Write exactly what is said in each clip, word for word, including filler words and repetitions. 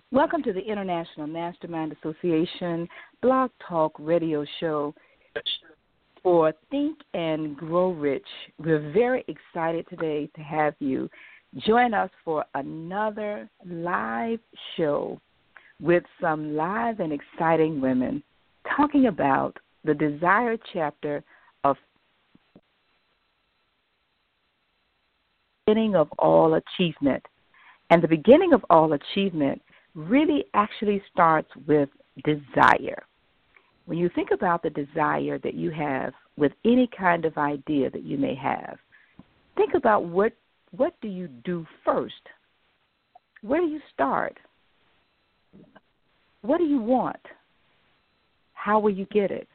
Welcome to the International Mastermind Association Blog Talk Radio Show for Think and Grow Rich. We're very excited today to have you join us for another live show with some live and exciting women talking about the desired chapter of beginning of all achievement. And the beginning of all achievement really actually starts with desire. When you think about the desire that you have with any kind of idea that you may have, think about what what do you do first? Where do you start? What do you want? How will you get it?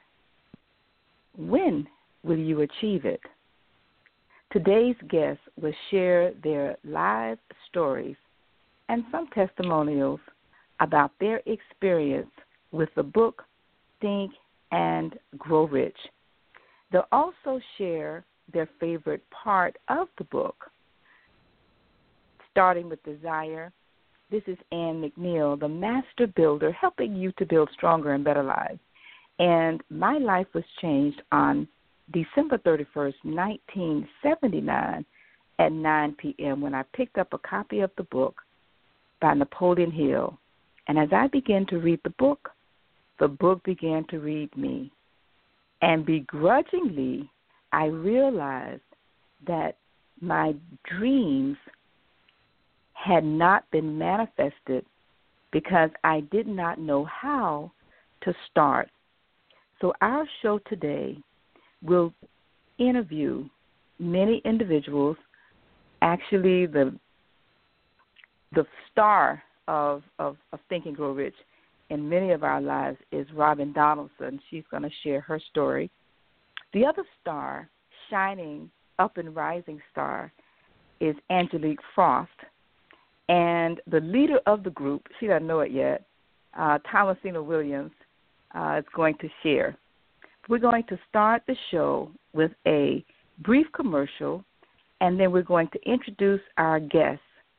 When will you achieve it? Today's guests will share their live stories and some testimonials about their experience with the book Think and Grow Rich. They'll also share their favorite part of the book. Starting with desire, this is Ann McNeil, the master builder, helping you to build stronger and better lives. And my life was changed on December thirty-first, nineteen seventy-nine at nine p.m. when I picked up a copy of the book by Napoleon Hill. And as I began to read the book, the book began to read me. And begrudgingly, I realized that my dreams had not been manifested because I did not know how to start. So our show today will interview many individuals. Actually, the the star of, of, of Think and Grow Rich in many of our lives is Robin Donaldson. She's going to share her story. The other star, shining up and rising star, is Angelique Frost. And the leader of the group, she doesn't know it yet, uh, Thomasina Williams, uh, is going to share. We're going to start the show with a brief commercial, and then we're going to introduce our guests.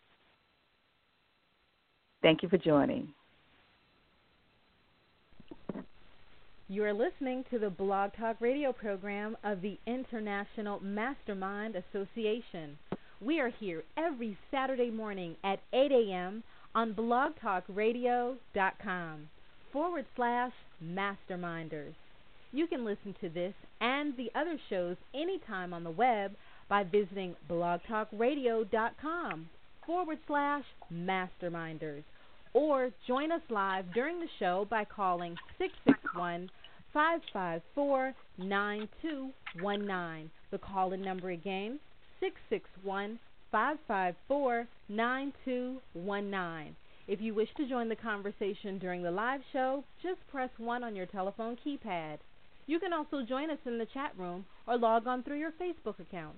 Thank you for joining. You are listening to the Blog Talk Radio program of the International Mastermind Association. We are here every Saturday morning at eight a.m. on blogtalkradio.com forward slash masterminders. You can listen to this and the other shows anytime on the web by visiting blogtalkradio.com forward slash masterminders. Or join us live during the show by calling six six one, five five four, nine two one nine. The call-in number again, six six one, five five four, nine two one nine. If you wish to join the conversation during the live show, just press one on your telephone keypad. You can also join us in the chat room or log on through your Facebook account.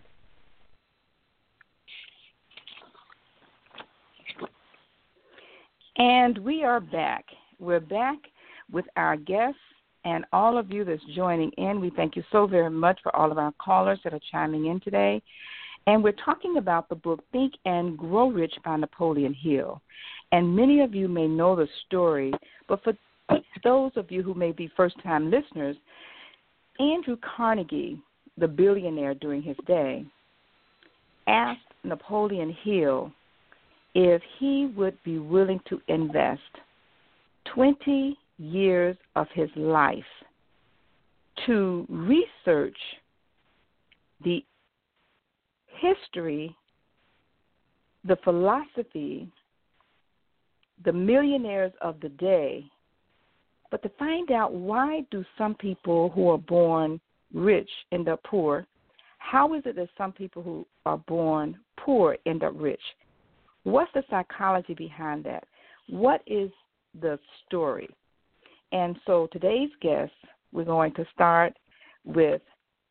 And we are back. We're back with our guests and all of you that's joining in. We thank you so very much for all of our callers that are chiming in today. And we're talking about the book Think and Grow Rich by Napoleon Hill. And many of you may know the story, but for those of you who may be first-time listeners, Andrew Carnegie, the billionaire during his day, asked Napoleon Hill if he would be willing to invest twenty years of his life to research the history, the philosophy, the millionaires of the day, but to find out why do some people who are born rich end up poor? How is it that some people who are born poor end up rich? What's the psychology behind that? What is the story? And so today's guest, we're going to start with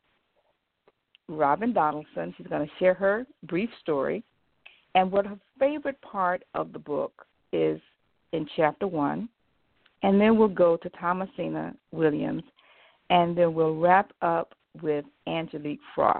Robin Donaldson. She's going to share her brief story and what her favorite part of the book is in chapter one. And then we'll go to Thomasina Williams, and then we'll wrap up with Angelique Frost.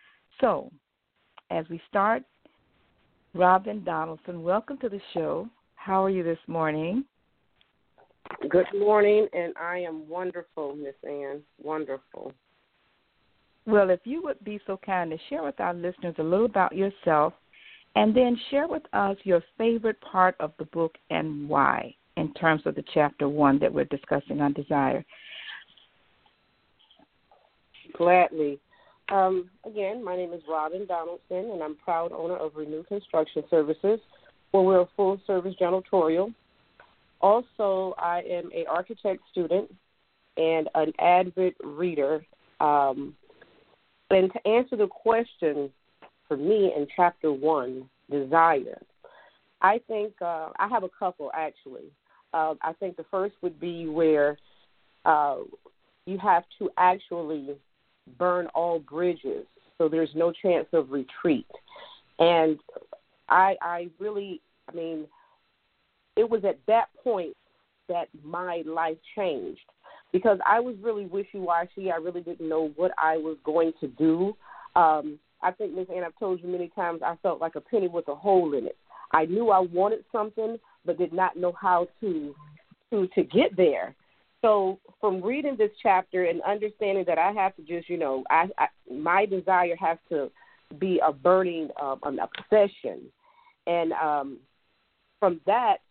So as we start, Robin Donaldson, welcome to the show. How are you this morning? Good morning, and I am wonderful, Miss Ann. Wonderful. Well, if you would be so kind to share with our listeners a little about yourself, and then share with us your favorite part of the book and why, in terms of the chapter one that we're discussing on desire. Gladly. Um, again, my name is Robin Donaldson, and I'm proud owner of Renew Construction Services, where we're a full-service janitorial. Also, I am an architect student and an avid reader. Um, and to answer the question for me in chapter one, desire, I think uh, I have a couple, actually. Uh, I think the first would be where uh, you have to actually burn all bridges, so there's no chance of retreat. And I, I really, I mean, it was at that point that my life changed, because I was really wishy-washy. I really didn't know what I was going to do. Um, I think, Miz Ann, I've told you many times, I felt like a penny with a hole in it. I knew I wanted something, but did not know how to to, to get there. So from reading this chapter and understanding that I have to just, you know, I, I my desire has to be a burning, uh, an obsession. And um, from that,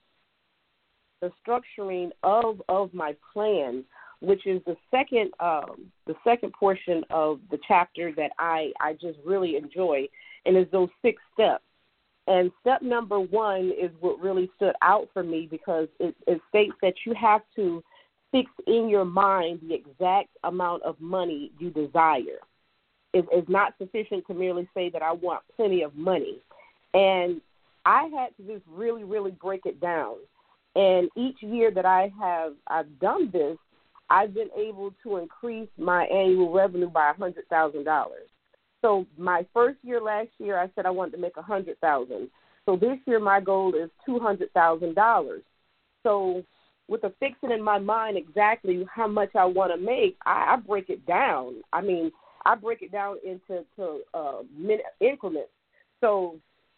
the structuring of, of my plan, which is the second um, the second portion of the chapter that I, I just really enjoy, and is those six steps. And step number one is what really stood out for me, because it, it states that you have to fix in your mind the exact amount of money you desire. It is not sufficient to merely say that I want plenty of money. And I had to just really, really break it down. And each year that I have I've done this, I've been able to increase my annual revenue by one hundred thousand dollars. So my first year last year, I said I wanted to make one hundred thousand dollars. So this year my goal is two hundred thousand dollars. So with a fixing in my mind exactly how much I want to make, I, I break it down. I mean, I break it down into to, uh, minute increments. So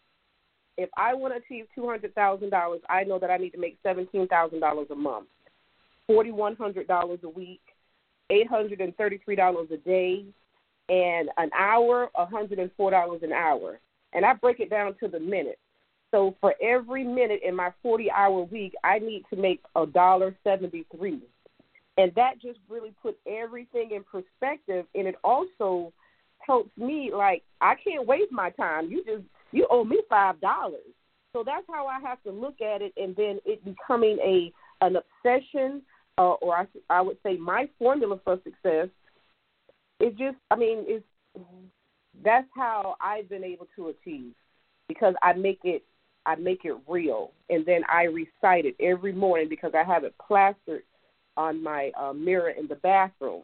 if I want to achieve two hundred thousand dollars, I know that I need to make seventeen thousand dollars a month, four thousand one hundred dollars a week, eight hundred thirty-three dollars a day, and an hour, one hundred four dollars an hour. And I break it down to the minute. So for every minute in my forty-hour week, I need to make one dollar and seventy-three cents. And that just really put everything in perspective, and it also helps me, like, I can't waste my time. You just, you owe me five dollars. So that's how I have to look at it, and then it becoming a an obsession, uh, or I, I would say my formula for success. It just, I mean, it's, that's how I've been able to achieve, because I make it, I make it real, and then I recite it every morning because I have it plastered on my uh, mirror in the bathroom.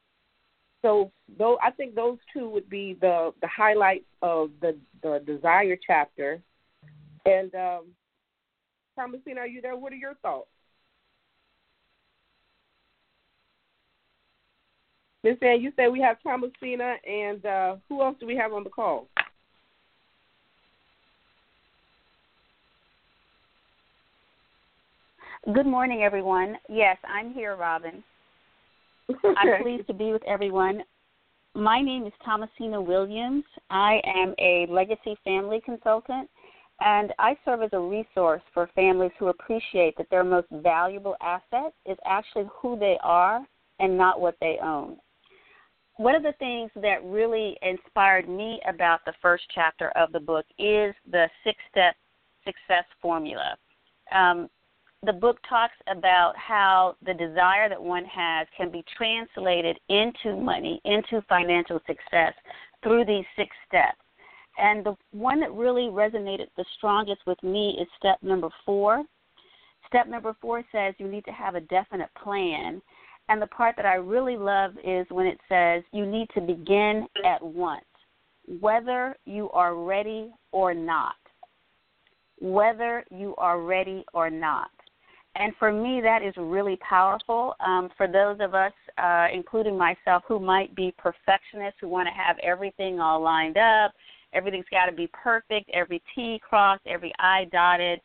So, though I think those two would be the, the highlights of the, the desire chapter. And um, Thomasina, are you there? What are your thoughts? Miss Ann, you said we have Thomasina, and uh, who else do we have on the call? Good morning, everyone. Yes, I'm here, Robin. Okay. I'm pleased to be with everyone. My name is Thomasina Williams. I am a legacy family consultant, and I serve as a resource for families who appreciate that their most valuable asset is actually who they are and not what they own. One of the things that really inspired me about the first chapter of the book is the six-step success formula. Um, the book talks about how the desire that one has can be translated into money, into financial success through these six steps. And the one that really resonated the strongest with me is step number four. Step number four says you need to have a definite plan. And the part that I really love is when it says you need to begin at once, whether you are ready or not. Whether you are ready or not. And for me, that is really powerful. Um, for those of us, uh, including myself, who might be perfectionists, who want to have everything all lined up, everything's got to be perfect, every T crossed, every I dotted.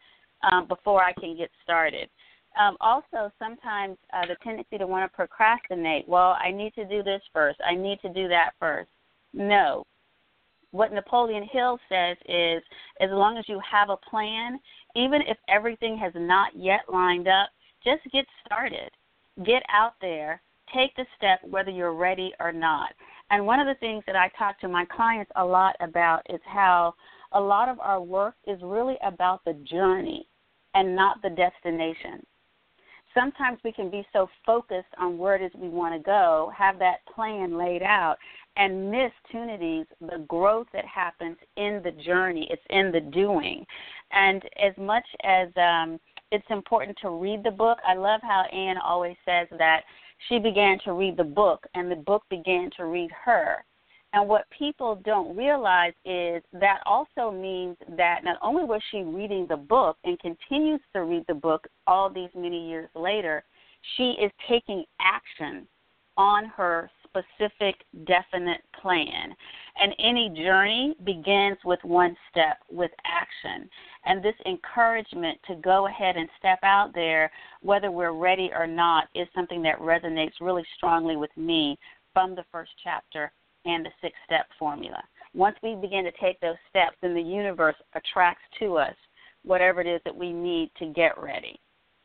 um, before I can get started. Um, also, sometimes uh, the tendency to want to procrastinate. Well, I need to do this first. I need to do that first. No. What Napoleon Hill says is, as long as you have a plan, even if everything has not yet lined up, just get started. Get out there. Take the step whether you're ready or not. And one of the things that I talk to my clients a lot about is how a lot of our work is really about the journey and not the destination. Sometimes we can be so focused on where it is we want to go, have that plan laid out, and miss opportunities, the growth that happens in the journey. It's in the doing. And as much as um, it's important to read the book, I love how Anne always says that she began to read the book, and the book began to read her. And what people don't realize is that also means that not only was she reading the book and continues to read the book all these many years later, she is taking action on her specific, definite plan. And any journey begins with one step, with action. And this encouragement to go ahead and step out there, whether we're ready or not, is something that resonates really strongly with me from the first chapter and the six-step formula. Once we begin to take those steps, then the universe attracts to us whatever it is that we need to get ready.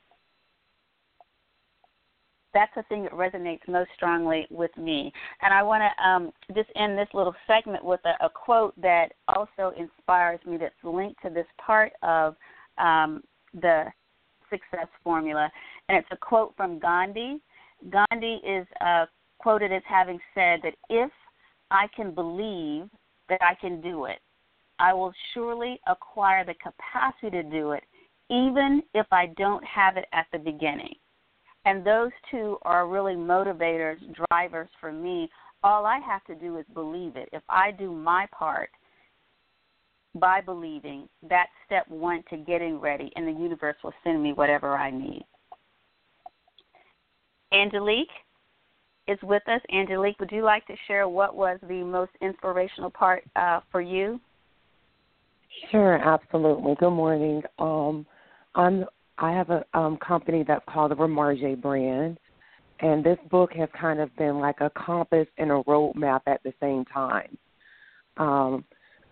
That's the thing that resonates most strongly with me. And I want to um, just end this little segment with a, a quote that also inspires me that's linked to this part of um, the success formula. And it's a quote from Gandhi. Gandhi is uh, quoted as having said that if I can believe that I can do it, I will surely acquire the capacity to do it, even if I don't have it at the beginning. And those two are really motivators, drivers for me. All I have to do is believe it. If I do my part by believing, that's step one to getting ready, and the universe will send me whatever I need. Angelique is with us. Angelique, would you like to share what was the most inspirational part uh, for you? Sure, absolutely. Good morning. Um, I'm I have a um, company that's called the Remarge brand, and this book has kind of been like a compass and a roadmap at the same time. Um,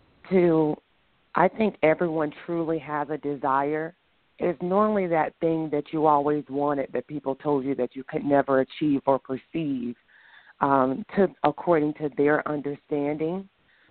to, I think everyone truly has a desire. It's normally that thing that you always wanted that people told you that you could never achieve or perceive, um, to according to their understanding.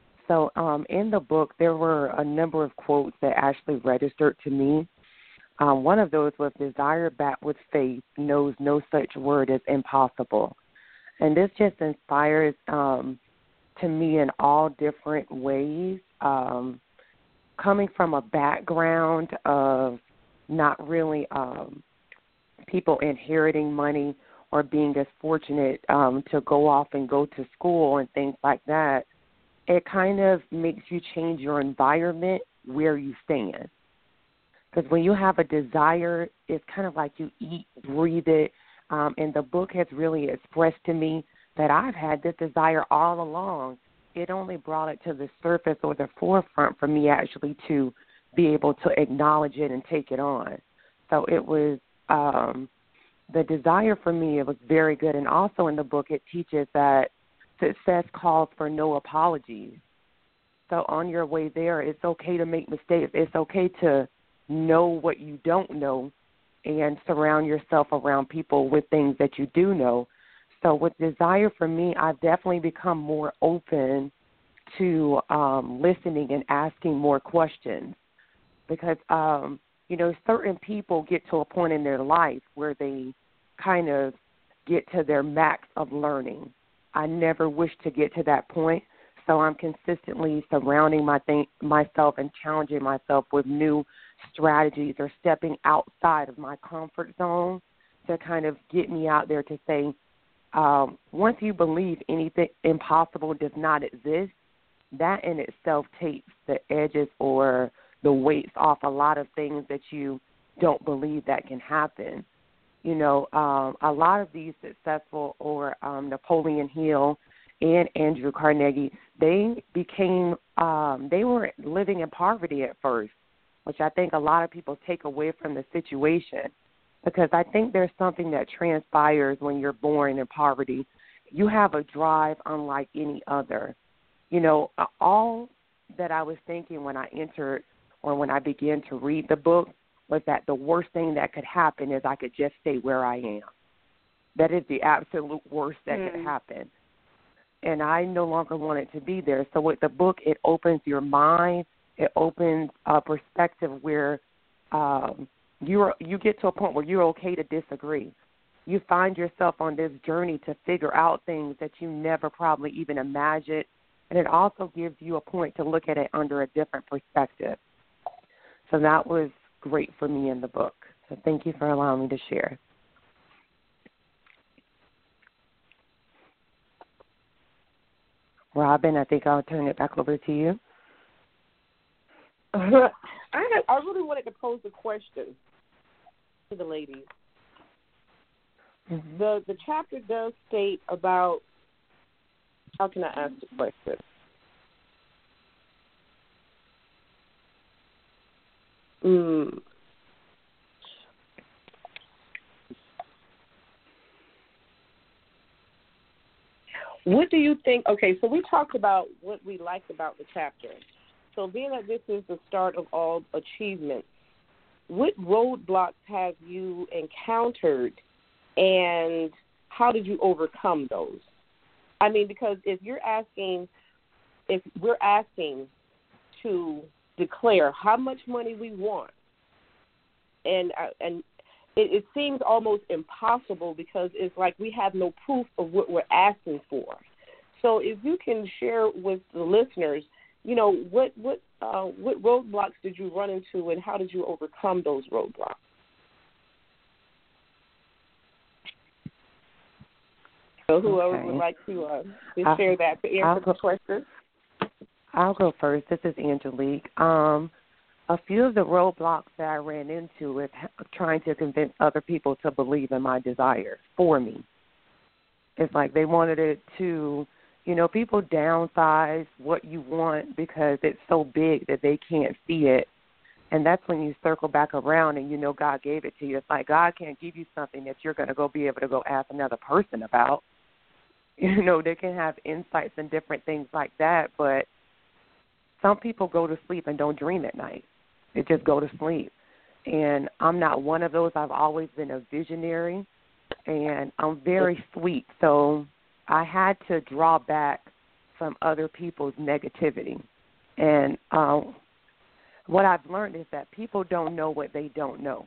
So um, in the book, there were a number of quotes that actually registered to me. Um, one of those was, desire backed with faith knows no such word as impossible. And this just inspires um, to me in all different ways. Um, coming from a background of not really um, people inheriting money or being as fortunate um, to go off and go to school and things like that, it kind of makes you change your environment where you stand. Because when you have a desire, it's kind of like you eat, breathe it. Um, and the book has really expressed to me that I've had this desire all along. It only brought it to the surface or the forefront for me actually to be able to acknowledge it and take it on. So it was um, the desire for me, it was very good. And also in the book, it teaches that success calls for no apologies. So on your way there, it's okay to make mistakes. It's okay to know what you don't know and surround yourself around people with things that you do know. So with desire for me, I've definitely become more open to um, listening and asking more questions because, um, you know, certain people get to a point in their life where they kind of get to their max of learning. I never wish to get to that point, so I'm consistently surrounding my th- myself and challenging myself with new strategies or stepping outside of my comfort zone to kind of get me out there to say, um, once you believe anything impossible does not exist, that in itself takes the edges or the weights off a lot of things that you don't believe that can happen. You know, um, a lot of these successful or um, Napoleon Hill and Andrew Carnegie, they became, um, they were living in poverty at first. which I think a lot of people take away from the situation, because I think there's something that transpires when you're born in poverty. You have a drive unlike any other. You know, all that I was thinking when I entered or when I began to read the book was that the worst thing that could happen is I could just stay where I am. That is the absolute worst that mm. could happen. And I no longer want it to be there. So with the book, it opens your mind. It opens a perspective where um, you're, you get to a point where you're okay to disagree. You find yourself on this journey to figure out things that you never probably even imagined. And it also gives you a point to look at it under a different perspective. So that was great for me in the book. So thank you for allowing me to share. Robin, I think I'll turn it back over to you. I had, I really wanted to pose a question to the ladies. Mm-hmm. The the chapter does state about, how can I ask the question? Mm. What do you think? Okay, so we talked about what we liked about the chapter. So being that this is the start of all achievements, what roadblocks have you encountered and how did you overcome those? I mean, because if you're asking, if we're asking to declare how much money we want, and and it, it seems almost impossible because it's like we have no proof of what we're asking for. So if you can share with the listeners, you know, what what uh, what roadblocks did you run into and how did you overcome those roadblocks? So whoever okay. would like to, uh, to share that to answer the question. I'll go first. This is Angelique. Um, a few of the roadblocks that I ran into with trying to convince other people to believe in my desires for me. It's like they wanted it to, you know, people downsize what you want because it's so big that they can't see it. And that's when you circle back around and you know God gave it to you. It's like God can't give you something that you're going to go be able to go ask another person about. You know, they can have insights and different things like that, but some people go to sleep and don't dream at night. They just go to sleep. And I'm not one of those. I've always been a visionary, and I'm very sweet. So I had to draw back from other people's negativity. And um, what I've learned is that people don't know what they don't know.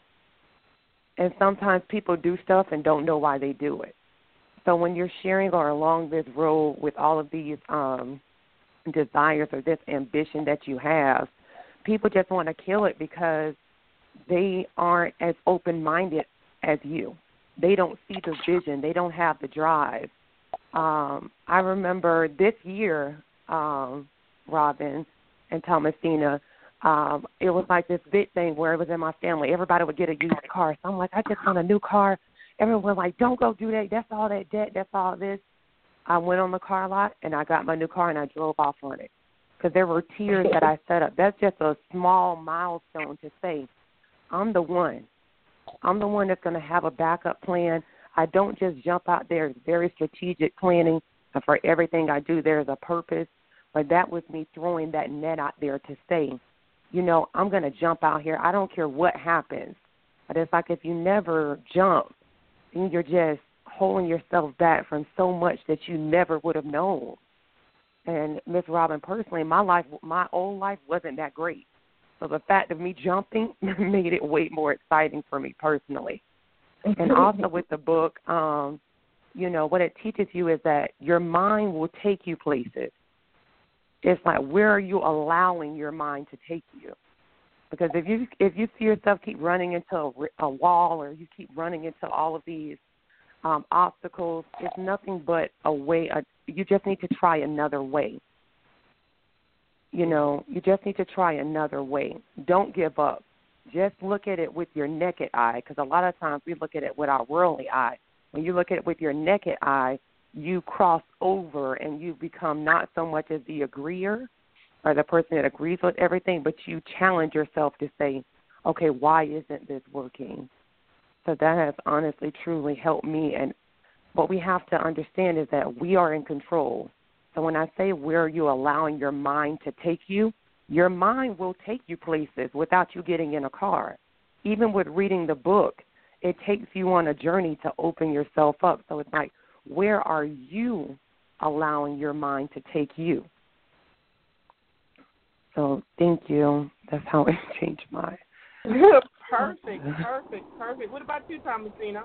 And sometimes people do stuff and don't know why they do it. So when you're sharing or along this road with all of these um, desires or this ambition that you have, people just want to kill it because they aren't as open-minded as you. They don't see the vision. They don't have the drive. Um, I remember this year, um, Robin and Thomasina, um, it was like this big thing where it was in my family. Everybody would get a used car. So I'm like, I just want a new car. Everyone was like, don't go do that. That's all that debt. That's all this. I went on the car lot, and I got my new car, and I drove off on it because there were tiers that I set up. That's just a small milestone to say, I'm the one. I'm the one that's going to have a backup plan. I don't just jump out there. It's very strategic planning, and for everything I do, there's a purpose. But that was me throwing that net out there to say, you know, I'm going to jump out here. I don't care what happens. But it's like if you never jump, then you're just holding yourself back from so much that you never would have known. And Miss Robin, personally, my life, my old life wasn't that great. So the fact of me jumping made it way more exciting for me personally. And also with the book, um, you know, what it teaches you is that your mind will take you places. It's like, where are you allowing your mind to take you? Because if you if you see yourself keep running into a, a wall or you keep running into all of these um, obstacles, it's nothing but a way. A, you just need to try another way. You know, you just need to try another way. Don't give up. Just look at it with your naked eye, because a lot of times we look at it with our worldly eye. When you look at it with your naked eye, you cross over and you become not so much as the agreeer, or the person that agrees with everything, but you challenge yourself to say, okay, why isn't this working? So that has honestly, truly helped me. And what we have to understand is that we are in control. So when I say where you're allowing your mind to take you, your mind will take you places without you getting in a car. Even with reading the book, it takes you on a journey to open yourself up. So it's like, where are you allowing your mind to take you? So thank you. That's how it changed my. Perfect, perfect, perfect. What about you, Thomasina?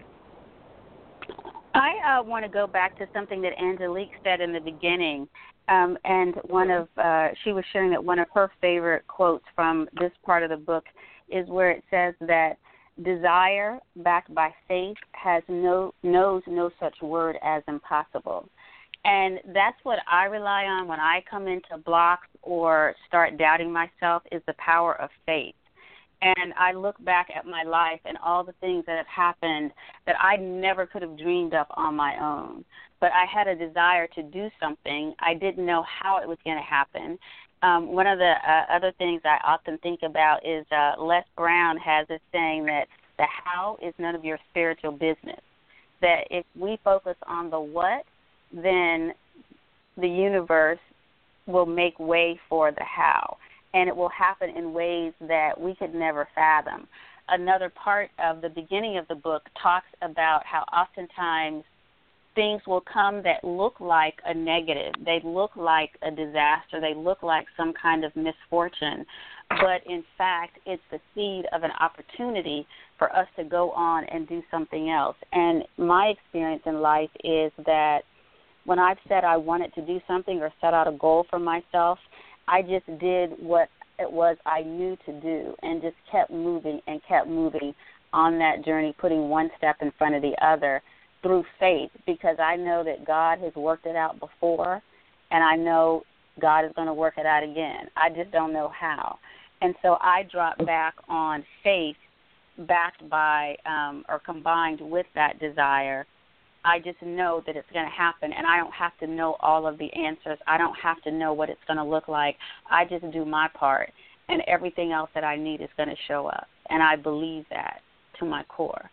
I uh, want to go back to something that Angelique said in the beginning, um, and one of uh, she was sharing that one of her favorite quotes from this part of the book is where it says that desire backed by faith has no knows no such word as impossible. And that's what I rely on when I come into blocks or start doubting myself, is the power of faith. And I look back at my life and all the things that have happened that I never could have dreamed up on my own. But I had a desire to do something. I didn't know how it was going to happen. Um, one of the uh, other things I often think about is uh, Les Brown has this saying that the how is none of your spiritual business. That if we focus on the what, then the universe will make way for the how, and it will happen in ways that we could never fathom. Another part of the beginning of the book talks about how oftentimes things will come that look like a negative. They look like a disaster. They look like some kind of misfortune. But, in fact, it's the seed of an opportunity for us to go on and do something else. And my experience in life is that when I've said I wanted to do something or set out a goal for myself, I just did what it was I knew to do and just kept moving and kept moving on that journey, putting one step in front of the other through faith, because I know that God has worked it out before, and I know God is going to work it out again. I just don't know how. And so I dropped back on faith backed by um, or combined with that desire. I just know that it's going to happen, and I don't have to know all of the answers. I don't have to know what it's going to look like. I just do my part, and everything else that I need is going to show up, and I believe that to my core.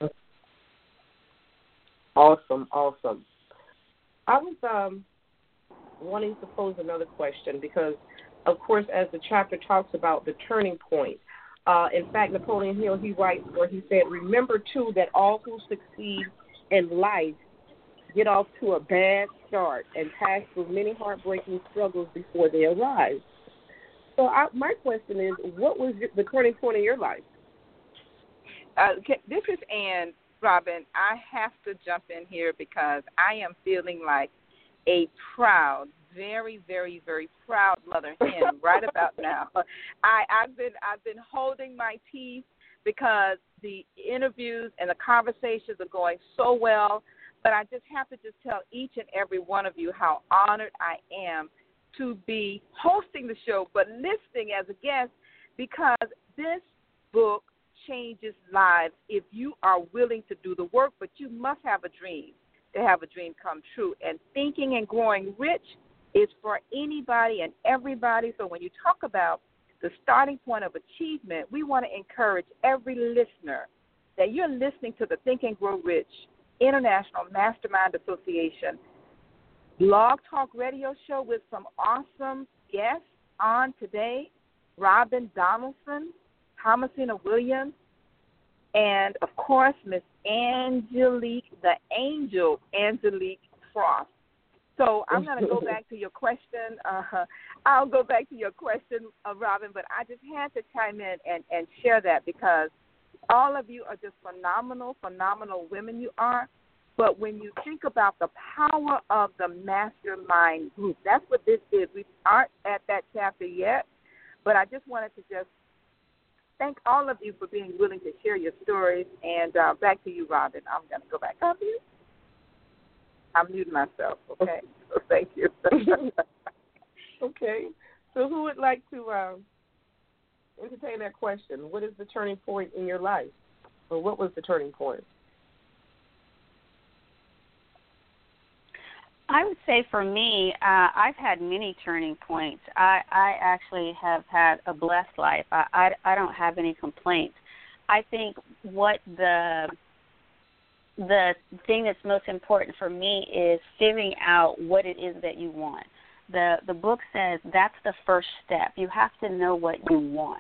Awesome, awesome. I was um, wanting to pose another question because, of course, as the chapter talks about the turning point, uh, in fact, Napoleon Hill, he writes where he said, remember, too, that all who succeed in life get off to a bad start and pass through many heartbreaking struggles before they arrive. So I, my question is, what was the turning point in your life? Uh, this is Ann, Robin. I have to jump in here because I am feeling like a proud, very, very, very proud mother hen right about now. I, I've been I've been holding my teeth because the interviews and the conversations are going so well, but I just have to just tell each and every one of you how honored I am to be hosting the show, but listening as a guest, because this book changes lives if you are willing to do the work, but you must have a dream to have a dream come true. And Thinking and Growing Rich is for anybody and everybody. So when you talk about the starting point of achievement, we want to encourage every listener that you're listening to the Think and Grow Rich International Mastermind Association blog talk radio show with some awesome guests on today, Robin Donaldson, Thomasina Williams, and, of course, Miss Angelique, the angel Angelique Frost. So I'm going to go back to your question. Uh, I'll go back to your question, uh, Robin, but I just had to chime in and, and share that because all of you are just phenomenal, phenomenal women you are. But when you think about the power of the mastermind group, that's what this is. We aren't at that chapter yet, but I just wanted to just thank all of you for being willing to share your stories. And uh, back to you, Robin. I'm going to go back up to you. I'm muting myself, okay? So thank you. Okay. So who would like to um, entertain that question? What is the turning point in your life? Or what was the turning point? I would say for me, uh, I've had many turning points. I, I actually have had a blessed life. I, I, I don't have any complaints. I think what the the thing that's most important for me is figuring out what it is that you want. The the book says that's the first step. You have to know what you want.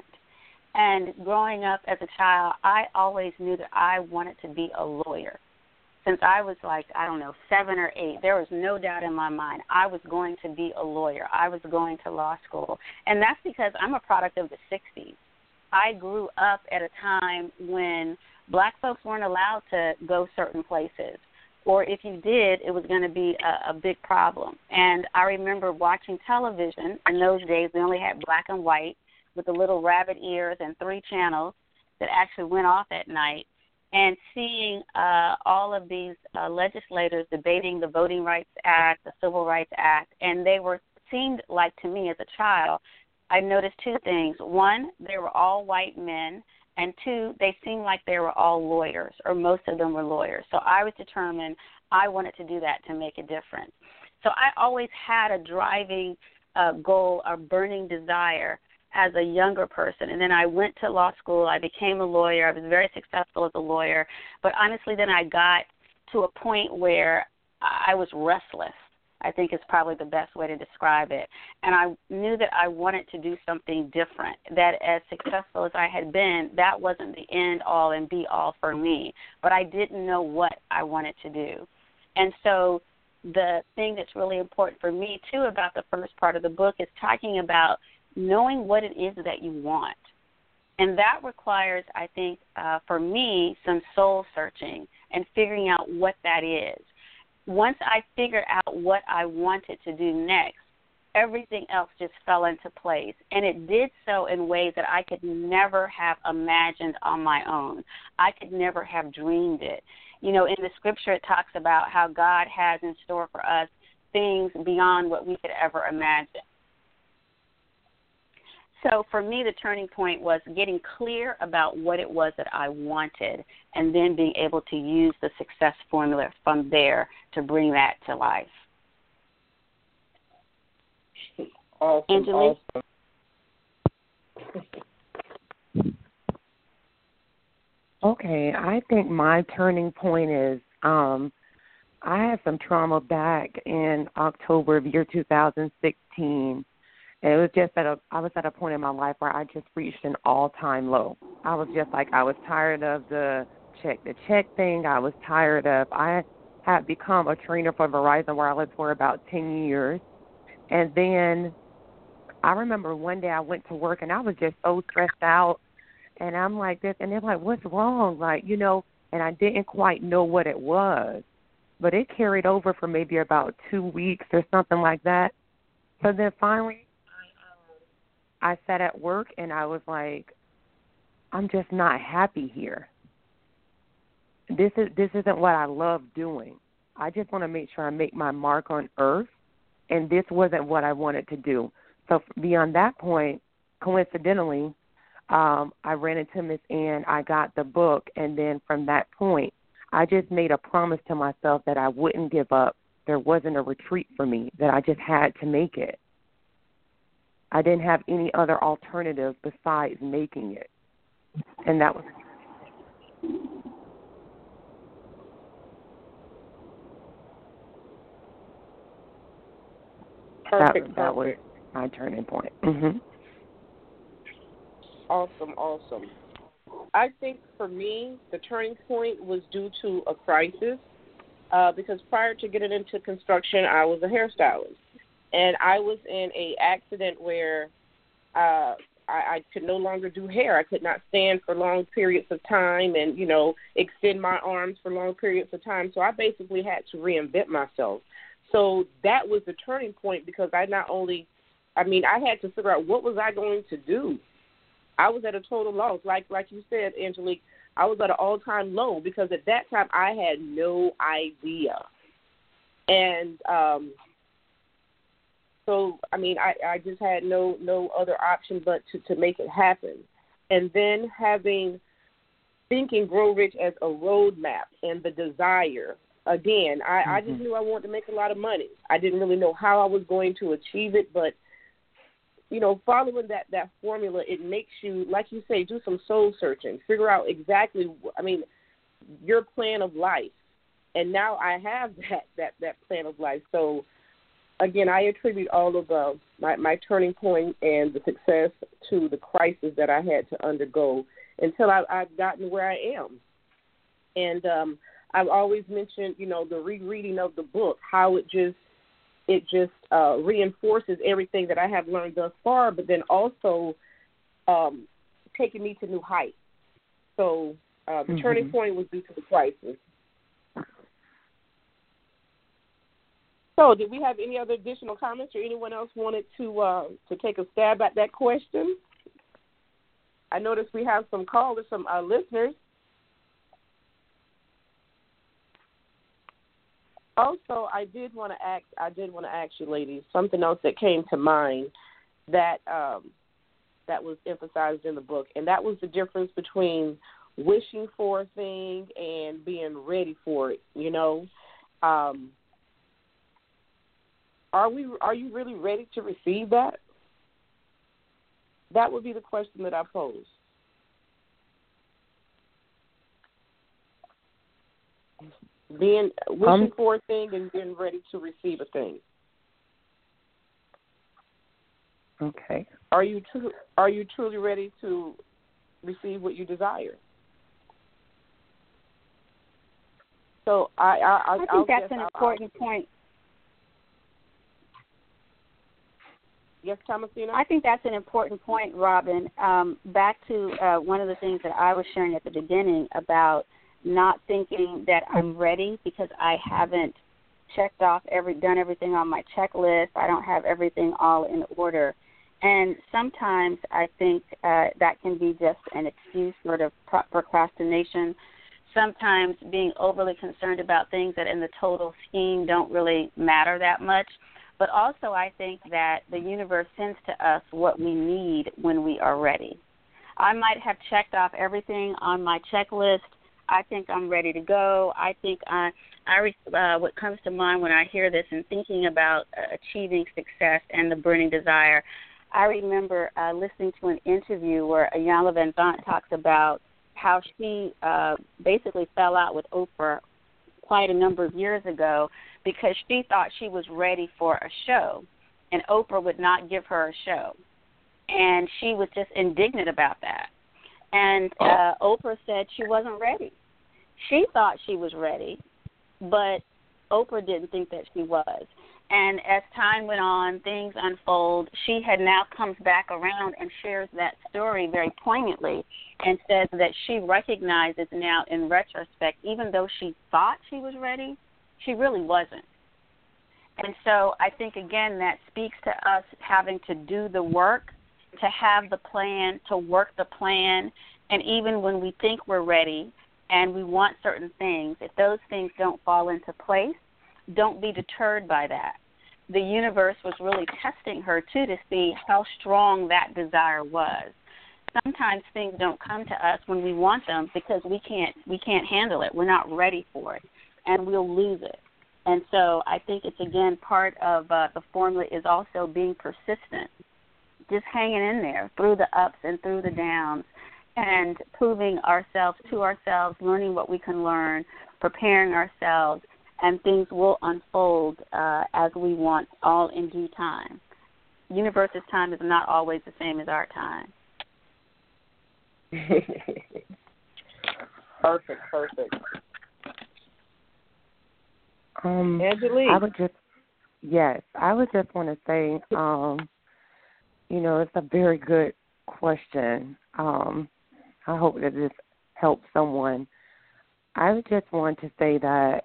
And growing up as a child, I always knew that I wanted to be a lawyer. Since I was like, I don't know, seven or eight, there was no doubt in my mind I was going to be a lawyer. I was going to law school. And that's because I'm a product of the sixties. I grew up at a time when black folks weren't allowed to go certain places. Or if you did, it was going to be a, a big problem. And I remember watching television. In those days, we only had black and white with the little rabbit ears and three channels that actually went off at night, and seeing uh, all of these uh, legislators debating the Voting Rights Act, the Civil Rights Act, and they were seemed like to me as a child, I noticed two things. One, they were all white men, and two, they seemed like they were all lawyers, or most of them were lawyers. So I was determined I wanted to do that to make a difference. So I always had a driving uh, goal, a burning desire as a younger person. And then I went to law school. I became a lawyer. I was very successful as a lawyer. But honestly, then I got to a point where I was restless, I think is probably the best way to describe it. And I knew that I wanted to do something different, that as successful as I had been, that wasn't the end all and be all for me. But I didn't know what I wanted to do. And so the thing that's really important for me, too, about the first part of the book is talking about knowing what it is that you want. And that requires, I think, uh, for me, some soul searching and figuring out what that is. Once I figured out what I wanted to do next, everything else just fell into place. And it did so in ways that I could never have imagined on my own. I could never have dreamed it. You know, in the scripture it talks about how God has in store for us things beyond what we could ever imagine. So for me, the turning point was getting clear about what it was that I wanted, and then being able to use the success formula from there to bring that to life. Awesome, Angelique? Awesome. Okay, I think my turning point is um, I had some trauma back in October of year two thousand sixteen. And it was just that I was at a point in my life where I just reached an all-time low. I was just like, I was tired of the check-the-check thing. I was tired of, I had become a trainer for Verizon Wireless for about ten years. And then I remember one day I went to work and I was just so stressed out. And I'm like this, and they're like, what's wrong? Like, you know, and I didn't quite know what it was. But it carried over for maybe about two weeks or something like that. So then finally, I sat at work and I was like, I'm just not happy here. This is this isn't what I love doing. I just want to make sure I make my mark on earth, and this wasn't what I wanted to do. So beyond that point, coincidentally, um, I ran into Miss Ann. I got the book, and then from that point, I just made a promise to myself that I wouldn't give up. There wasn't a retreat for me, that I just had to make it. I didn't have any other alternatives besides making it. And that was Perfect, that, that was perfect. my turning point. Mm-hmm. Awesome, awesome. I think for me, the turning point was due to a crisis uh, because prior to getting into construction, I was a hairstylist. And I was in a accident where uh, I, I could no longer do hair. I could not stand for long periods of time and, you know, extend my arms for long periods of time. So I basically had to reinvent myself. So that was the turning point because I not only, I mean, I had to figure out what was I going to do. I was at a total loss. Like like you said, Angelique, I was at an all-time low because at that time I had no idea. And um So, I mean, I, I just had no, no other option but to, to make it happen. And then having, thinking Grow Rich as a roadmap and the desire again, I, mm-hmm. I just knew I wanted to make a lot of money. I didn't really know how I was going to achieve it, but, you know, following that, that formula, it makes you, like you say, do some soul searching, figure out exactly, I mean, your plan of life. And now I have that, that, that plan of life. So, again, I attribute all of the, my, my turning point and the success to the crisis that I had to undergo until I, I've gotten where I am. And um, I've always mentioned, you know, the rereading of the book, how it just it just uh, reinforces everything that I have learned thus far, but then also um, taking me to new heights. So uh, the mm-hmm. turning point was due to the crisis. So did we have any other additional comments, or anyone else wanted to uh, to take a stab at that question? I noticed we have some callers, some uh, listeners. Also, I did want to ask. I did want to ask you, ladies, something else that came to mind that um, that was emphasized in the book, and that was the difference between wishing for a thing and being ready for it. You know, um, are we? Are you really ready to receive that? That would be the question that I pose. Being wishing um, for a thing and being ready to receive a thing. Okay. Are you tru- Are you truly ready to receive what you desire? So I I, I, I think I'll that's an I'll, important I'll, point. Yes, Thomasina? I think that's an important point, Robin. Um, back to uh, one of the things that I was sharing at the beginning about not thinking that I'm ready because I haven't checked off every, done everything on my checklist. I don't have everything all in order. And sometimes I think uh, that can be just an excuse, sort of pro- procrastination. Sometimes being overly concerned about things that in the total scheme don't really matter that much. But also I think that the universe sends to us what we need when we are ready. I might have checked off everything on my checklist. I think I'm ready to go. I think I, I uh, what comes to mind when I hear this and thinking about uh, achieving success and the burning desire, I remember uh, listening to an interview where Iyanla Vanzant talks about how she uh, basically fell out with Oprah quite a number of years ago because she thought she was ready for a show, and Oprah would not give her a show. And she was just indignant about that. And uh, Oprah said she wasn't ready. She thought she was ready, but Oprah didn't think that she was. And as time went on, things unfold. She had now comes back around and shares that story very poignantly and says that she recognizes now in retrospect, even though she thought she was ready, she really wasn't. And so I think, again, that speaks to us having to do the work, to have the plan, to work the plan, and even when we think we're ready and we want certain things, if those things don't fall into place, don't be deterred by that. The universe was really testing her, too, to see how strong that desire was. Sometimes things don't come to us when we want them because we can't we can't handle it. We're not ready for it, and we'll lose it. And so I think it's, again, part of uh, the formula is also being persistent, just hanging in there through the ups and through the downs and proving ourselves to ourselves, learning what we can learn, preparing ourselves, and things will unfold uh, as we want, all in due time. The universe's time is not always the same as our time. Perfect, perfect. Um, Angelique. I would just, yes, I would just want to say, um, you know, it's a very good question. Um, I hope that this helps someone. I would just want to say that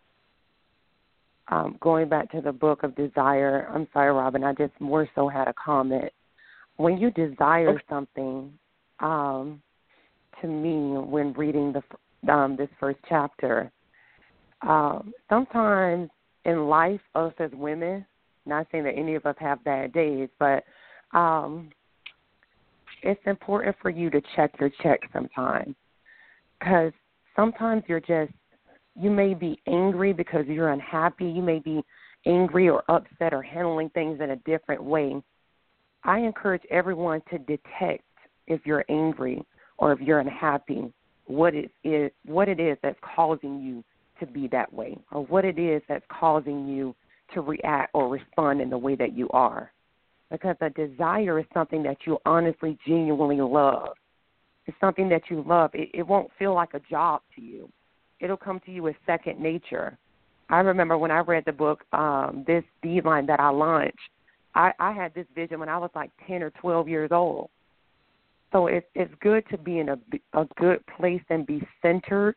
um, going back to the book of desire, I'm sorry, Robin, I just more so had a comment. When you desire okay. something, um, to me, when reading the um, this first chapter, um, sometimes in life, us as women, not saying that any of us have bad days, but um, it's important for you to check your check sometimes, because sometimes you're just you may be angry because you're unhappy. You may be angry or upset or handling things in a different way. I encourage everyone to detect if you're angry or if you're unhappy, what it is, what it is that's causing you to be that way, or what it is that's causing you to react or respond in the way that you are. Because a desire is something that you honestly, genuinely love. It's something that you love. It, it won't feel like a job to you. It'll come to you as second nature. I remember when I read the book, um, This Beeline That I Launched, I, I had this vision when I was like ten or twelve years old. So it's, it's good to be in a, a good place and be centered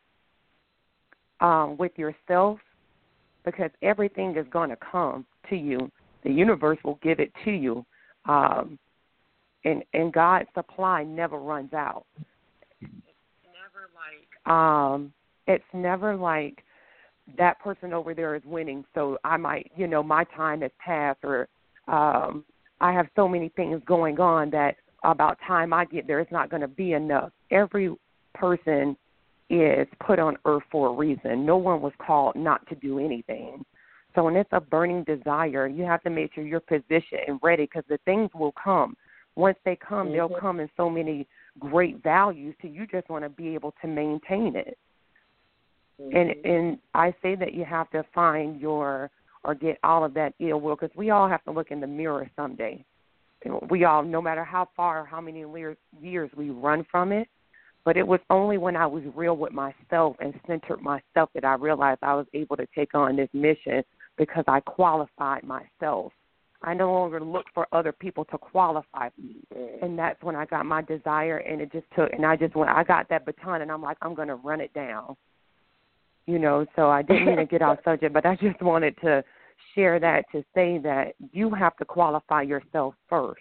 um, with yourself, because everything is going to come to you. The universe will give it to you. Um, and, and God's supply never runs out. It's never like, um, it's never like that person over there is winning, so I might, you know, my time has passed, or um, I have so many things going on that about time I get there, it's not going to be enough. Every person is put on earth for a reason. No one was called not to do anything. So when it's a burning desire, you have to make sure you're positioned and ready, because the things will come. Once they come, mm-hmm. they'll come in so many great values, so you just want to be able to maintain it. Mm-hmm. And and I say that you have to find your, or get all of that ill will, because we all have to look in the mirror someday. We all, no matter how far or how many years we run from it, but it was only when I was real with myself and centered myself that I realized I was able to take on this mission, because I qualified myself. I no longer look for other people to qualify me. And that's when I got my desire, and it just took, and I just went, I got that baton, and I'm like, I'm going to run it down. You know, so I didn't mean to get off subject, but I just wanted to share that to say that you have to qualify yourself first.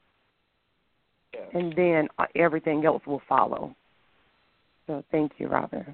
Yeah. And then everything else will follow. So thank you, Robin.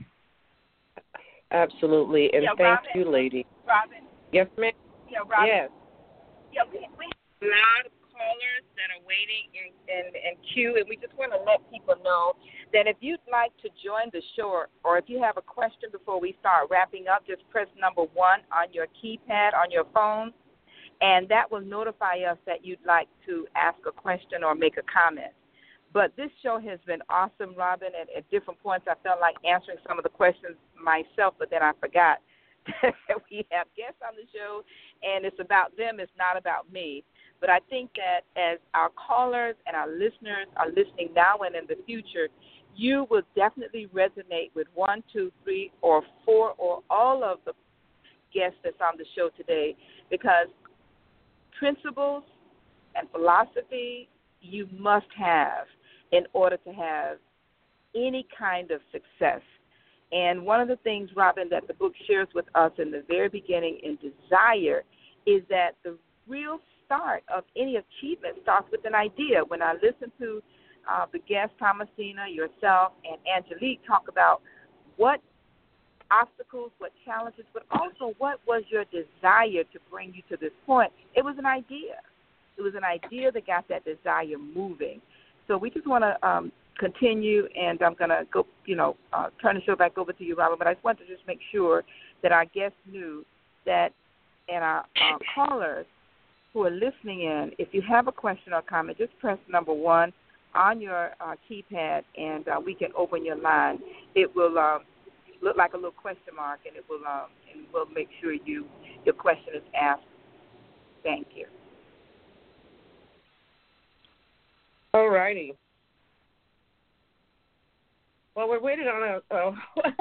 Absolutely. And yeah, thank Robin, you, lady. Robin. Yes, ma'am. Yeah, Robin. Yes. Yeah, we, we have a lot of callers that are waiting in, in, in queue, and we just want to let people know that if you'd like to join the show, or, or if you have a question before we start wrapping up, just press number one on your keypad on your phone, and that will notify us that you'd like to ask a question or make a comment. But this show has been awesome, Robin, and at different points I felt like answering some of the questions myself, but then I forgot that we have guests on the show, and it's about them, it's not about me. But I think that as our callers and our listeners are listening now and in the future, you will definitely resonate with one, two, three, or four, or all of the guests that's on the show today, because principles and philosophy you must have in order to have any kind of success. And one of the things, Robin, that the book shares with us in the very beginning in Desire is that the real start of any achievement starts with an idea. When I listen to uh, the guests, Thomasina, yourself, and Angelique talk about what obstacles, what challenges, but also what was your desire to bring you to this point, it was an idea. It was an idea that got that desire moving. So we just want to um, continue, and I'm going to go, you know, uh, turn the show back over to you, Robin, but I just wanted to just make sure that our guests knew that, and our uh, callers who are listening in, if you have a question or comment, just press number one on your uh, keypad, and uh, we can open your line. It will um, look like a little question mark, and it will, um, and we'll make sure you your question is asked. Thank you. All righty. Well, we're waiting on a. Uh,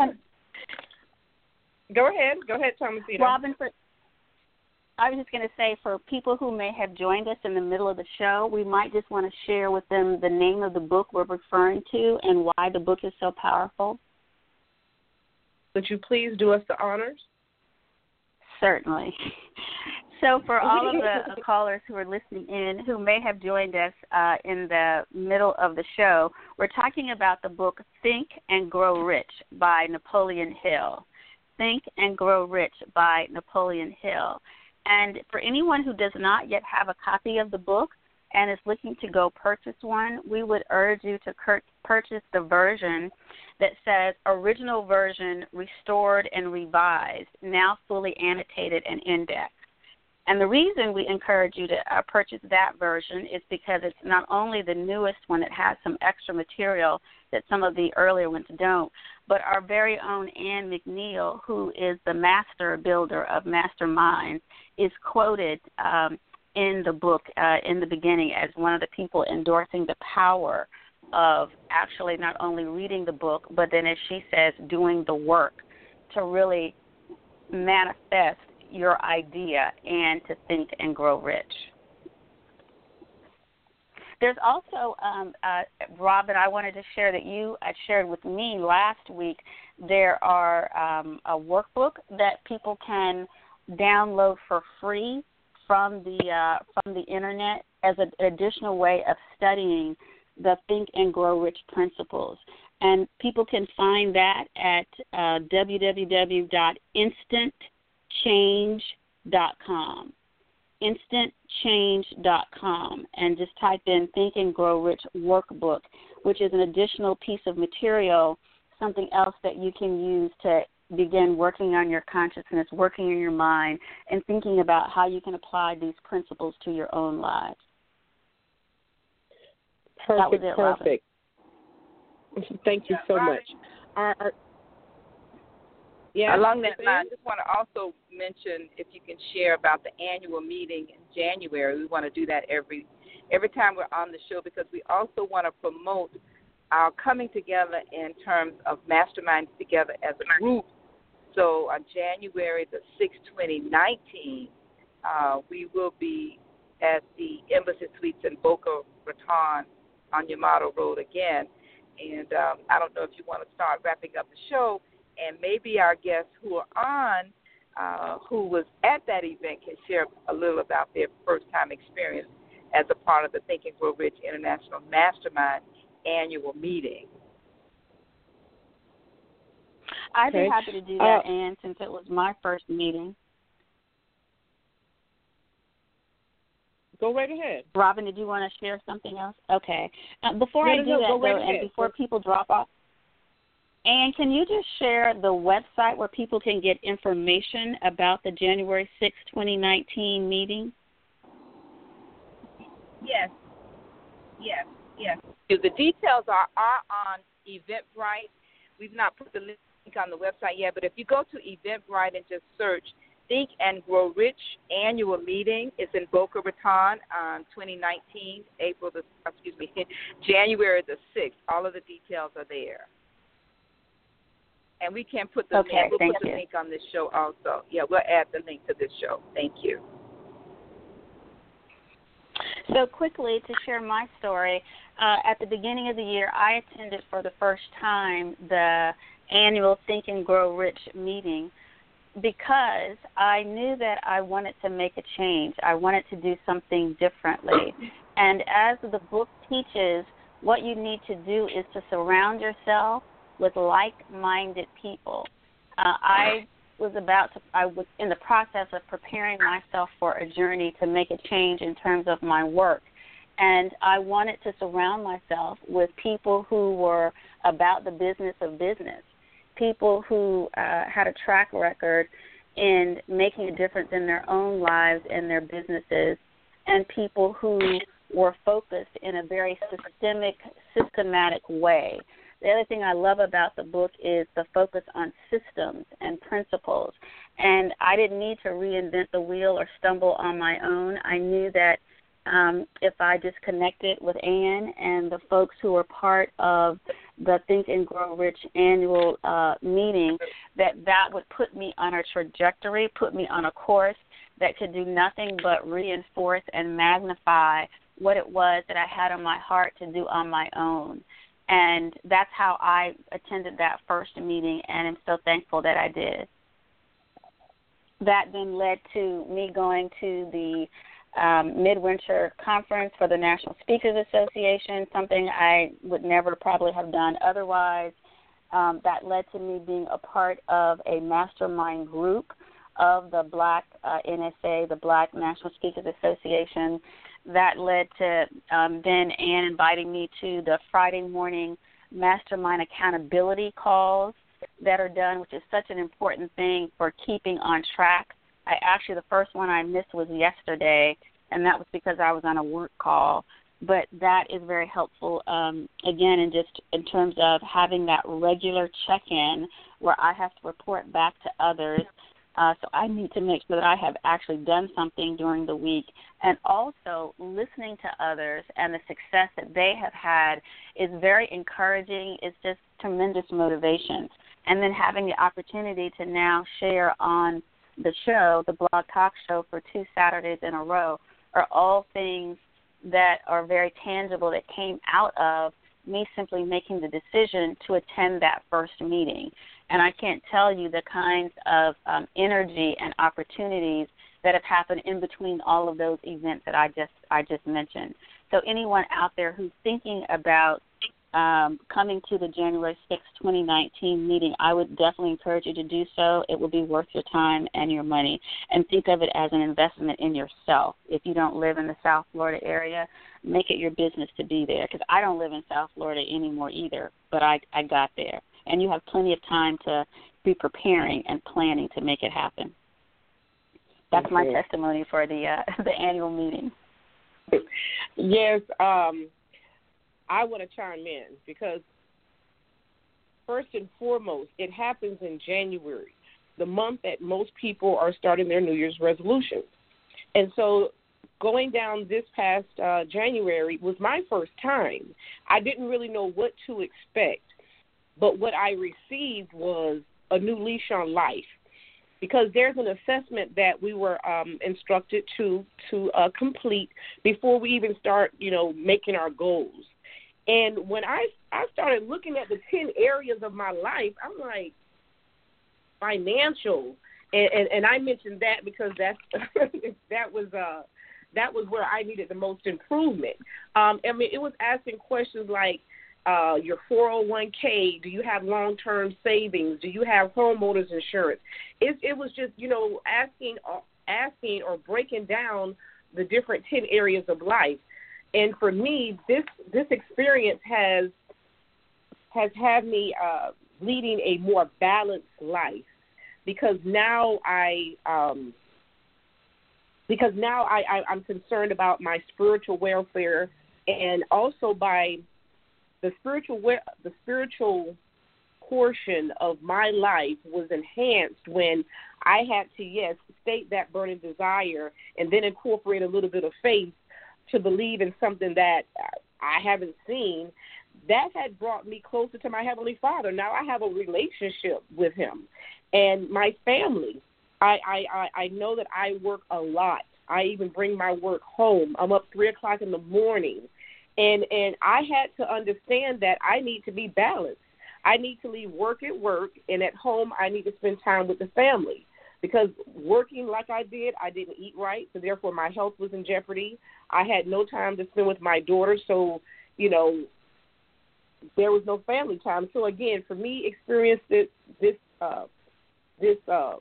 go ahead. Go ahead, Thomasina. Robin, for, I was just going to say, for people who may have joined us in the middle of the show, we might just want to share with them the name of the book we're referring to and why the book is so powerful. Would you please do us the honors? Certainly. So for all of the callers who are listening in who may have joined us uh, in the middle of the show, we're talking about the book Think and Grow Rich by Napoleon Hill. Think and Grow Rich by Napoleon Hill. And for anyone who does not yet have a copy of the book, and is looking to go purchase one, we would urge you to cur- purchase the version that says original version restored and revised, now fully annotated and indexed. And the reason we encourage you to uh, purchase that version is because it's not only the newest one, it has some extra material that some of the earlier ones don't, but our very own Ann McNeil, who is the master builder of Masterminds, is quoted um, in the book uh, in the beginning as one of the people endorsing the power of actually not only reading the book, but then, as she says, doing the work to really manifest your idea and to think and grow rich. There's also, um, uh, Robin, I wanted to share that you uh, shared with me last week, there are um, a workbook that people can download for free from the uh, from the internet as an additional way of studying the Think and Grow Rich principles. And people can find that at uh, w w w dot instant change dot com. instant change dot com, and just type in Think and Grow Rich Workbook, which is an additional piece of material, something else that you can use to begin working on your consciousness, working in your mind, and thinking about how you can apply these principles to your own lives. Perfect, it, perfect. Robin. Thank you so much. Our, our, yeah, along that line, I just want to also mention, if you can share about the annual meeting in January. We want to do that every every time we're on the show, because we also want to promote our coming together in terms of masterminds together as a group. So on January the sixth, twenty nineteen, uh, we will be at the Embassy Suites in Boca Raton on Yamato Road again. And um, I don't know if you want to start wrapping up the show, and maybe our guests who are on, uh, who was at that event, can share a little about their first-time experience as a part of the Think and Grow Rich International Mastermind annual meeting. I'd okay. be happy to do that, uh, Ann, since it was my first meeting. Go right ahead. Robin, did you want to share something else? Okay. Uh, before no, I no, do no, that, go though, right and ahead. before people drop off, Ann, can you just share the website where people can get information about the January sixth, twenty nineteen meeting? Yes. Yes. Yes. The details are, are on Eventbrite. We've not put the link on the website yet, but if you go to Eventbrite and just search Think and Grow Rich Annual Meeting, it's in Boca Raton on twenty nineteen, April the excuse me, January the sixth. All of the details are there. And we can put the okay, link. We'll thank put the you. link on this show also. Yeah, we'll add the link to this show. Thank you. So quickly, to share my story, uh, at the beginning of the year, I attended for the first time the annual Think and Grow Rich meeting because I knew that I wanted to make a change. I wanted to do something differently. And as the book teaches, what you need to do is to surround yourself with like-minded people. Uh, I was about to, I was in the process of preparing myself for a journey to make a change in terms of my work. And I wanted to surround myself with people who were about the business of business, people who uh, had a track record in making a difference in their own lives and their businesses, and people who were focused in a very systemic, systematic way. The other thing I love about the book is the focus on systems and principles. And I didn't need to reinvent the wheel or stumble on my own. I knew that um, if I just connected with Ann and the folks who were part of the Think and Grow Rich annual uh, meeting, that that would put me on a trajectory, put me on a course that could do nothing but reinforce and magnify what it was that I had on my heart to do on my own. And that's how I attended that first meeting, and I'm so thankful that I did. That then led to me going to the um, Midwinter Conference for the National Speakers Association, something I would never probably have done otherwise. Um, that led to me being a part of a mastermind group of the Black uh, N S A, the Black National Speakers Association. that led to um, then Ann inviting me to the Friday morning mastermind accountability calls that are done, which is such an important thing for keeping on track. I actually, the first one I missed was yesterday, and that was because I was on a work call. But that is very helpful, um, again, in just in terms of having that regular check-in where I have to report back to others. Uh, so I need to make sure that I have actually done something during the week. And also listening to others and the success that they have had is very encouraging. It's just tremendous motivation. And then having the opportunity to now share on the show, the Blog Talk Show, for two Saturdays in a row are all things that are very tangible that came out of me simply making the decision to attend that first meeting. And I can't tell you the kinds of um, energy and opportunities that have happened in between all of those events that I just I just mentioned. So anyone out there who's thinking about um, coming to the January sixth, twenty nineteen meeting, I would definitely encourage you to do so. It will be worth your time and your money. And think of it as an investment in yourself. If you don't live in the South Florida area, make it your business to be there, because I don't live in South Florida anymore either, but I, I got there. And you have plenty of time to be preparing and planning to make it happen. That's my Okay. testimony for the uh, the annual meeting. Yes, um, I want to chime in because first and foremost, it happens in January, the month that most people are starting their New Year's resolutions. And so going down this past uh, January was my first time. I didn't really know what to expect, but what I received was a new leash on life, because there's an assessment that we were um, instructed to to uh, complete before we even start, you know, making our goals. And when I I started looking at the ten areas of my life, I'm like, financial, and, and, and I mentioned that because that's that was uh that was where I needed the most improvement. Um, I mean, it was asking questions like, Uh, your four oh one k, do you have long-term savings? Do you have homeowners insurance? It, it was just, you know, asking, asking or breaking down the different ten areas of life. And for me, this this experience has has had me uh, leading a more balanced life, because now I um, because now I, I I'm concerned about my spiritual welfare, and also by The spiritual the spiritual portion of my life was enhanced when I had to, yes, state that burning desire and then incorporate a little bit of faith to believe in something that I haven't seen. That had brought me closer to my Heavenly Father. Now I have a relationship with Him. And my family, I, I, I know that I work a lot. I even bring my work home. I'm up three o'clock in the morning. And and I had to understand that I need to be balanced. I need to leave work at work, and at home I need to spend time with the family. Because working like I did, I didn't eat right, so therefore my health was in jeopardy. I had no time to spend with my daughter, so, you know, there was no family time. So, again, for me, experiencing this, this, uh, this uh,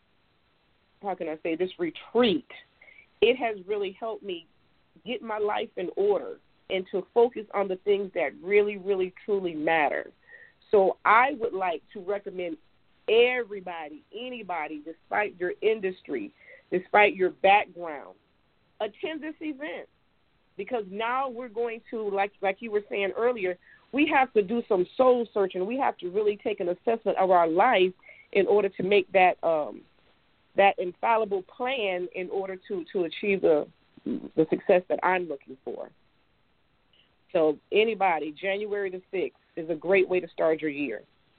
how can I say, this retreat, it has really helped me get my life in order and to focus on the things that really, really, truly matter. So I would like to recommend everybody, anybody, despite your industry, despite your background, attend this event, because now we're going to, like like you were saying earlier, we have to do some soul searching. We have to really take an assessment of our life in order to make that um, that infallible plan in order to, to achieve the the success that I'm looking for. So anybody, January the sixth is a great way to start your year.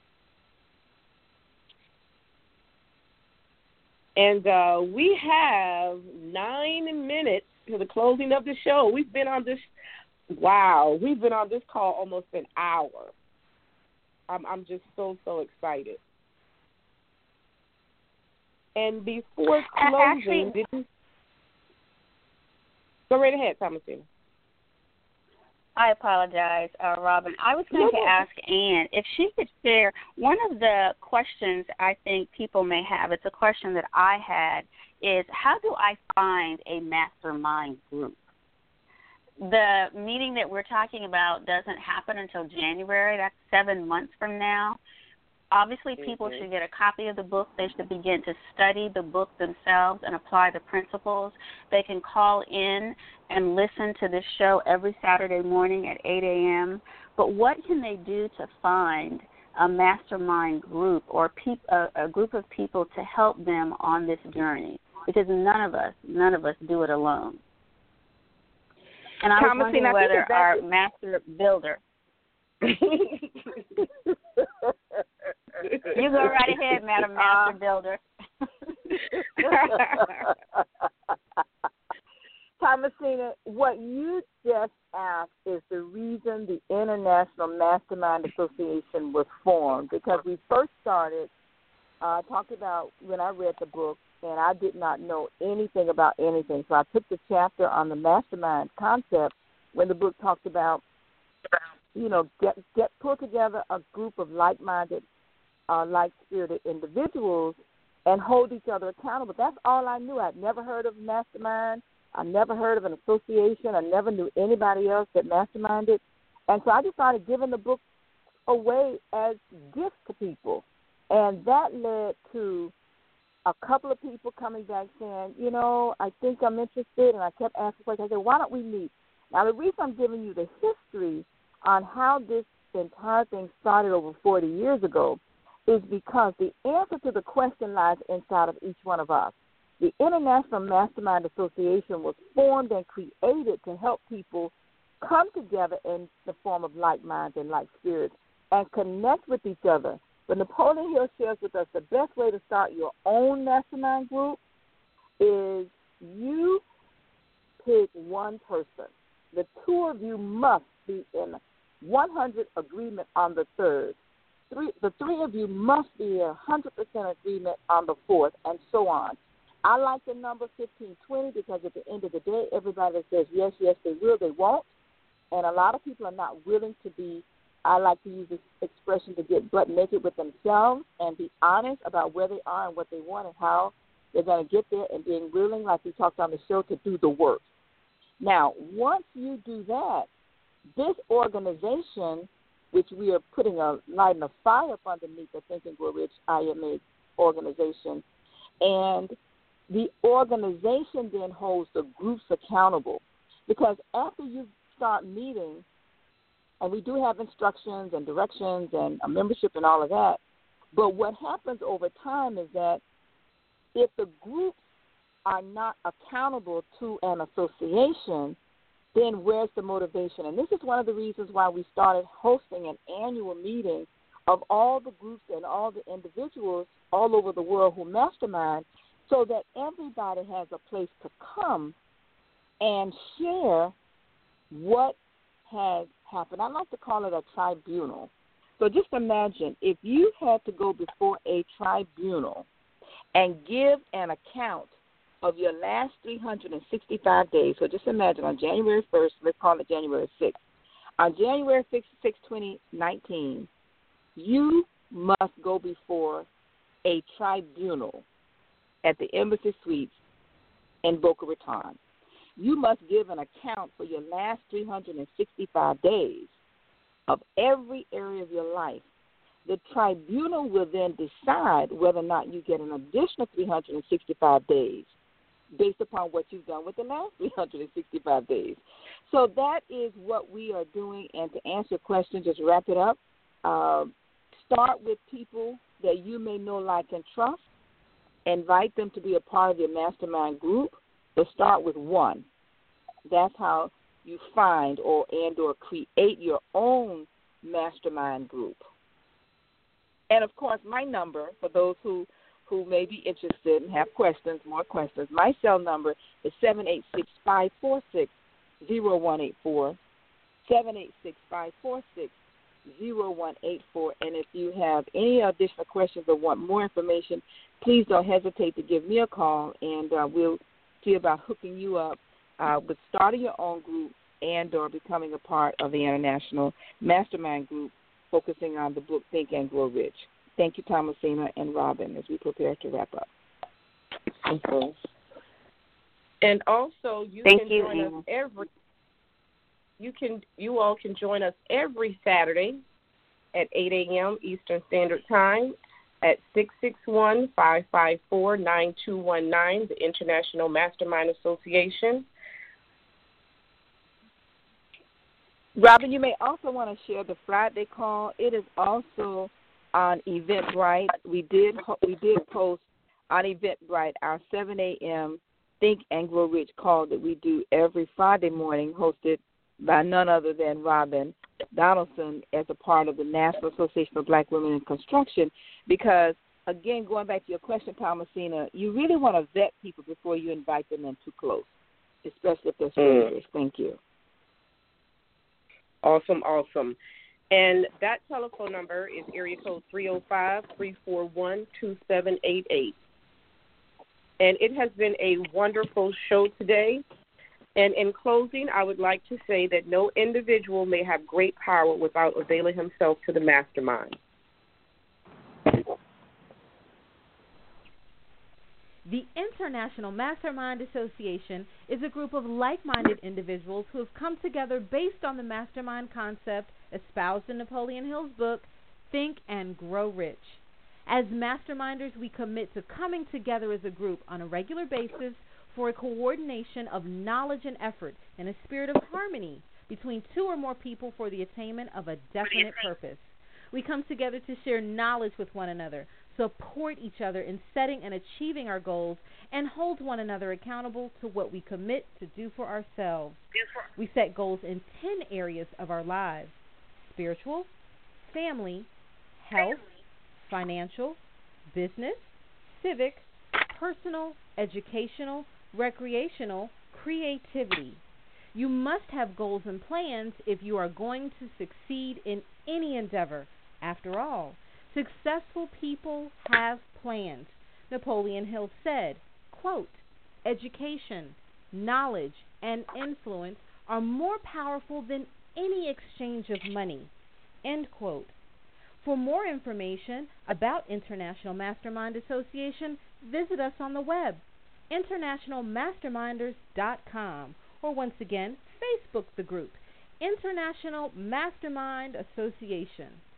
And uh, we have nine minutes to the closing of the show. We've been on this, wow, we've been on this call almost an hour. I'm, I'm just so, so excited. And before closing, Actually, did you, go right ahead, Thomasina. I apologize, uh, Robin. I was going to ask Ann if she could share one of the questions I think people may have. It's a question that I had, is how do I find a mastermind group? the meeting that we're talking about doesn't happen until January. That's seven months from now. Obviously, people mm-hmm. should get a copy of the book. They should begin to study the book themselves and apply the principles. They can call in and listen to this show every Saturday morning at eight a.m. But what can they do to find a mastermind group or peop- a, a group of people to help them on this journey? Because none of us, none of us do it alone. And I was wondering whether our master builder. You go right ahead, Madam Master uh, Builder. Thomasina, what you just asked is the reason the International Mastermind Association was formed, because we first started, uh, talked about when I read the book, and I did not know anything about anything. So I took the chapter on the mastermind concept when the book talked about, you know, get get put together a group of like-minded, uh, like-spirited individuals and hold each other accountable. That's all I knew. I'd never heard of mastermind. I never heard of an association. I never knew anybody else that masterminded. And so I just started giving the book away as gifts to people. And that led to a couple of people coming back saying, you know, I think I'm interested. And I kept asking questions. I said, why don't we meet? Now, the reason I'm giving you the history on how this entire thing started over forty years ago is because the answer to the question lies inside of each one of us. The International Mastermind Association was formed and created to help people come together in the form of like minds and like spirits and connect with each other. But Napoleon Hill shares with us the best way to start your own mastermind group is you pick one person. The two of you must be in one hundred agreement on the third. Three, the three of you must be in one hundred percent agreement on the fourth, and so on. I like the number fifteen twenty because at the end of the day, everybody that says yes, yes, they will, they won't. And a lot of people are not willing to be, I like to use this expression, to get butt naked with themselves and be honest about where they are and what they want and how they're going to get there, and being willing, like we talked on the show, to do the work. Now, once you do that, this organization, which we are putting a light and a fire up underneath the Think and Grow Rich I M A organization, and the organization then holds the groups accountable. Because after you start meeting, and we do have instructions and directions and a membership and all of that, but what happens over time is that if the groups are not accountable to an association, then where's the motivation? And this is one of the reasons why we started hosting an annual meeting of all the groups and all the individuals all over the world who mastermind, so that everybody has a place to come and share what has happened. I like to call it a tribunal. So just imagine if you had to go before a tribunal and give an account of your last three hundred sixty-five days. So just imagine on January first, let's call it January sixth. On January sixth, twenty nineteen, you must go before a tribunal at the Embassy Suites in Boca Raton. You must give an account for your last three hundred sixty-five days of every area of your life. The tribunal will then decide whether or not you get an additional three hundred sixty-five days based upon what you've done with the last three hundred sixty-five days. So that is what we are doing. And to answer your question, just wrap it up. Uh, start with people that you may know, like, and trust. Invite them to be a part of your mastermind group, but start with one. That's how you find or and or create your own mastermind group. And, of course, my number, for those who, who may be interested and have questions, more questions, my cell number is seven eight six, five four six, zero one eight four, seven eight six, five four six, zero one eight four. And if you have any additional questions or want more information, please don't hesitate to give me a call, and uh, we'll see about hooking you up uh, with starting your own group and or becoming a part of the International Mastermind Group, focusing on the book Think and Grow Rich. Thank you, Thomasina and Robin, as we prepare to wrap up. Mm-hmm. And also, you Thank can you, join Anna. us every you can you all can join us every Saturday at eight a.m. Eastern Standard Time at six six one, five five four, nine two one nine, the International Mastermind Association. Robin, you may also want to share the Friday call. It is also on Eventbrite. We did we did post on Eventbrite our seven a.m. Think and Grow Rich call that we do every Friday morning, hosted by none other than Robin Donaldson as a part of the National Association of Black Women in Construction. Because, again, going back to your question, Palmasina, you really want to vet people before you invite them in too close, especially if they're strangers. Mm. Thank you. Awesome, awesome. And that telephone number is area code three oh five, three four one, two seven eight eight. And it has been a wonderful show today. And in closing, I would like to say that no individual may have great power without availing himself to the mastermind. The International Mastermind Association is a group of like-minded individuals who have come together based on the mastermind concept espoused in Napoleon Hill's book, Think and Grow Rich. As masterminders, we commit to coming together as a group on a regular basis for a coordination of knowledge and effort in a spirit of harmony between two or more people for the attainment of a definite purpose. We come together to share knowledge with one another, support each other in setting and achieving our goals, and hold one another accountable to what we commit to do for ourselves. We set goals in ten areas of our lives: spiritual, family, health, financial, business, civic, personal, educational, recreational, creativity. You must have goals and plans if you are going to succeed in any endeavor. After all, successful people have plans. Napoleon Hill said, quote, "Education, knowledge, and influence are more powerful than any exchange of money," end quote. For more information about International Mastermind Association, visit us on the web, international masterminders dot com, or once again, Facebook the group, International Mastermind Association.